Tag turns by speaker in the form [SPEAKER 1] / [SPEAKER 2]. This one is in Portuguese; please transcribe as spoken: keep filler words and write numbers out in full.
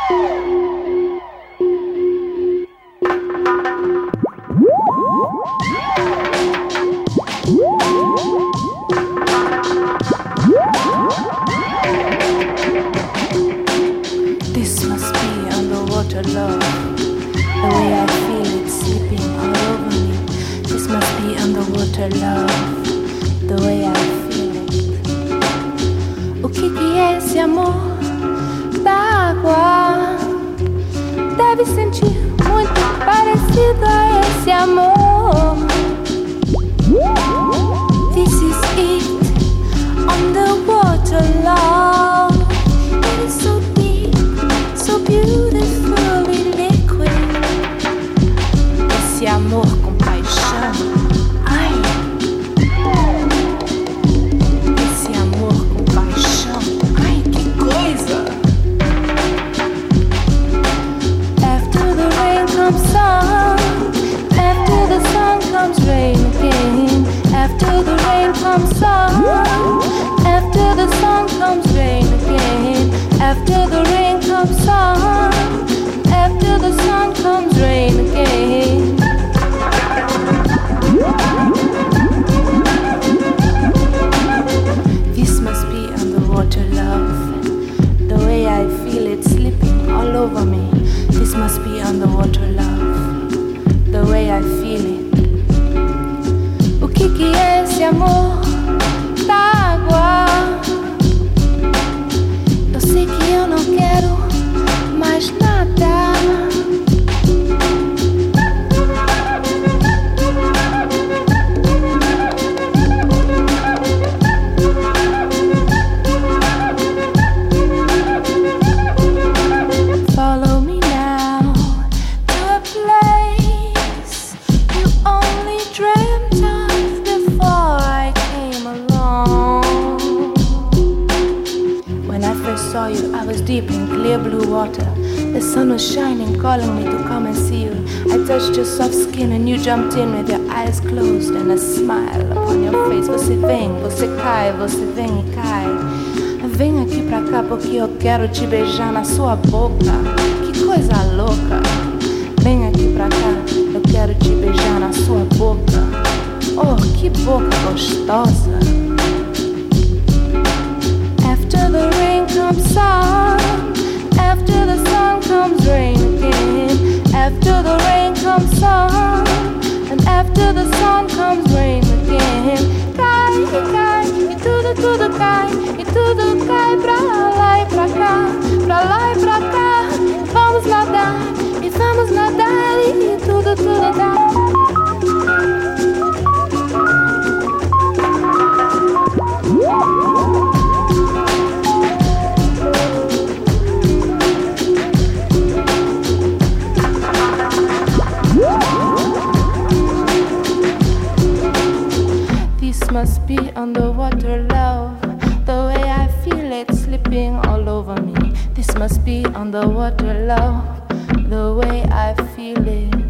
[SPEAKER 1] Jumped in with your eyes closed and a smile upon your face. Você vem, você cai, você vem e cai. Vem aqui pra cá porque eu quero te beijar na sua boca. Que coisa louca. Vem aqui pra cá, eu quero te beijar na sua boca. Oh, que boca gostosa. After the rain comes sun, after the sun comes rain again. After the rain comes sun, and after the sun comes rain again. Cai, cai, e tudo, tudo cai, e tudo cai pra lá e pra cá, pra lá e pra cá. Vamos nadar, e vamos nadar, e tudo, tudo dá. Must be underwater love, the way I feel it slipping all over me. This must be underwater love, the way I feel it.